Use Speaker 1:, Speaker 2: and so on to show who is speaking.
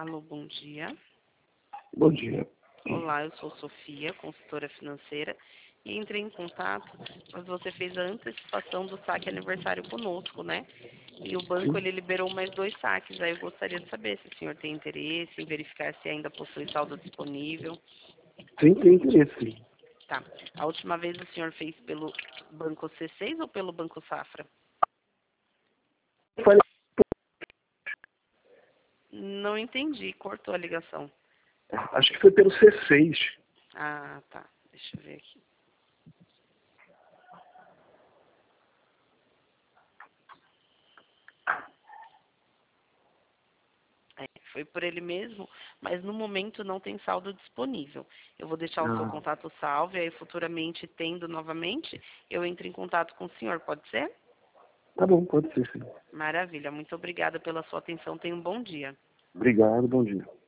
Speaker 1: Alô, bom dia.
Speaker 2: Bom dia.
Speaker 1: Olá, eu sou Sofia, consultora financeira, e entrei em contato, mas você fez a antecipação do saque aniversário conosco, né? E o banco,
Speaker 2: Sim,
Speaker 1: ele liberou mais 2 saques. Aí eu gostaria de saber se o senhor tem interesse em verificar se ainda possui saldo disponível.
Speaker 2: sim, tem interesse, sim.
Speaker 1: Tá. A última vez o senhor fez pelo Banco C6 ou pelo Banco Safra?
Speaker 2: Falei,
Speaker 1: Não entendi, cortou a ligação.
Speaker 2: acho que foi pelo C6.
Speaker 1: Ah, tá. Deixa eu ver aqui. É, foi por ele mesmo, mas no momento não tem saldo disponível. Eu vou deixar o seu
Speaker 2: Ah,
Speaker 1: contato salvo e aí futuramente, tendo novamente, eu entro em contato com o senhor, pode ser?
Speaker 2: tá bom, pode ser, sim.
Speaker 1: Maravilha, muito obrigada pela sua atenção, tenha um bom dia.
Speaker 2: Obrigado, bom dia.